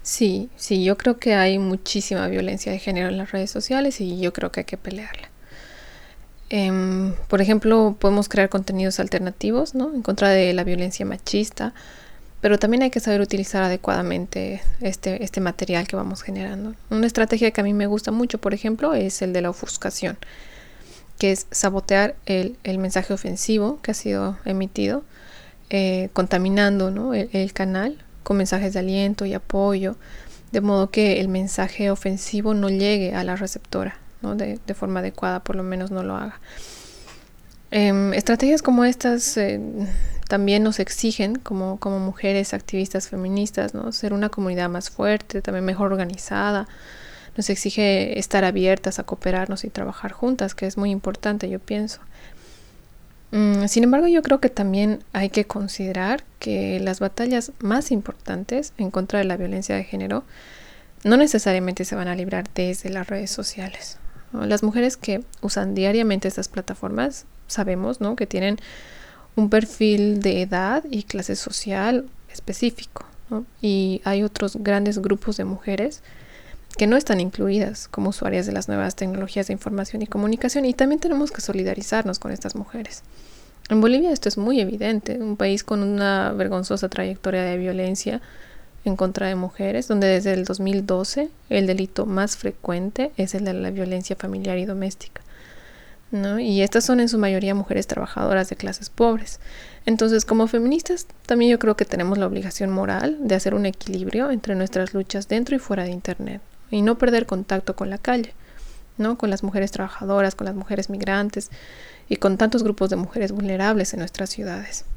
Sí, sí, yo creo que hay muchísima violencia de género en las redes sociales y yo creo que hay que pelearla. Por ejemplo, podemos crear contenidos alternativos, ¿no? En contra de la violencia machista, pero también hay que saber utilizar adecuadamente este material que vamos generando. Una estrategia que a mí me gusta mucho, por ejemplo, es el de la ofuscación, que es sabotear el mensaje ofensivo que ha sido emitido, contaminando, ¿no? el canal con mensajes de aliento y apoyo, de modo que el mensaje ofensivo no llegue a la receptora, ¿no? de forma adecuada, por lo menos no lo haga. Estrategias como estas también nos exigen, como mujeres activistas feministas, ¿no? Ser una comunidad más fuerte, también mejor organizada. Nos exige estar abiertas a cooperarnos y trabajar juntas, que es muy importante, yo pienso. Sin embargo, yo creo que también hay que considerar que las batallas más importantes en contra de la violencia de género no necesariamente se van a librar desde las redes sociales, ¿no? Las mujeres que usan diariamente estas plataformas sabemos, ¿no? que tienen un perfil de edad y clase social específico, ¿no? Y hay otros grandes grupos de mujeres que no están incluidas como usuarias de las nuevas tecnologías de información y comunicación, y también tenemos que solidarizarnos con estas mujeres. En Bolivia esto es muy evidente, un país con una vergonzosa trayectoria de violencia en contra de mujeres, donde desde el 2012 el delito más frecuente es el de la violencia familiar y doméstica, ¿no? Y estas son en su mayoría mujeres trabajadoras de clases pobres. Entonces, como feministas, también yo creo que tenemos la obligación moral de hacer un equilibrio entre nuestras luchas dentro y fuera de Internet y no perder contacto con la calle, ¿no? Con las mujeres trabajadoras, con las mujeres migrantes y con tantos grupos de mujeres vulnerables en nuestras ciudades.